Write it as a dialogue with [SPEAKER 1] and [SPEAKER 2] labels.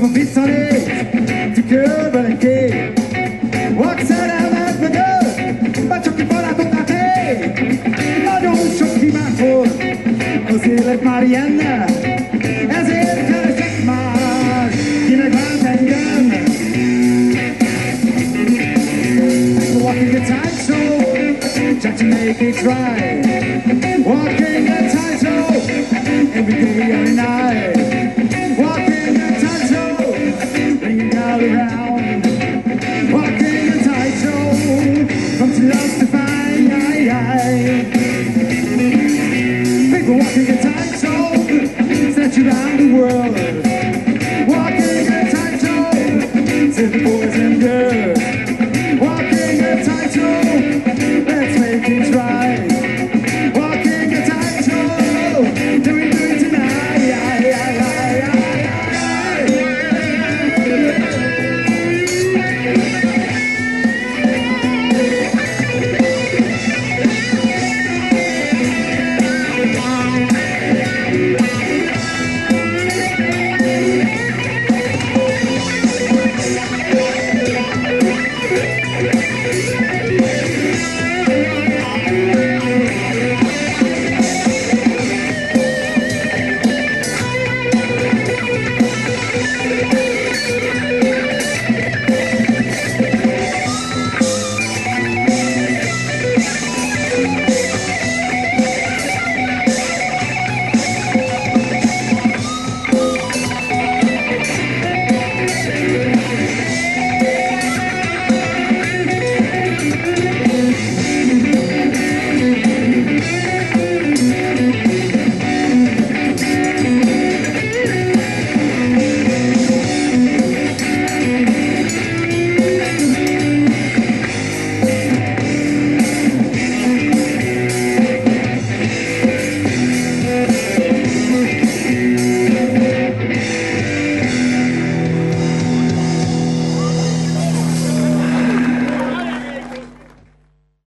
[SPEAKER 1] visszalép, tükörben egy kép. Vagy szerelmet mögött, vagy csak egy barátoknál tép. Nagyon sok hibánk volt, az élet már ilyenne, ezért keresek már, kinek vált engem. Walking a tightrope, trying to make it right. Walking a tightrope, every day, every night. Walking a tightrope, bringing it all around. Walking a tightrope, from too lost to find. People walking a tightrope, set you around the world. Walking a tightrope, to the boys and girls.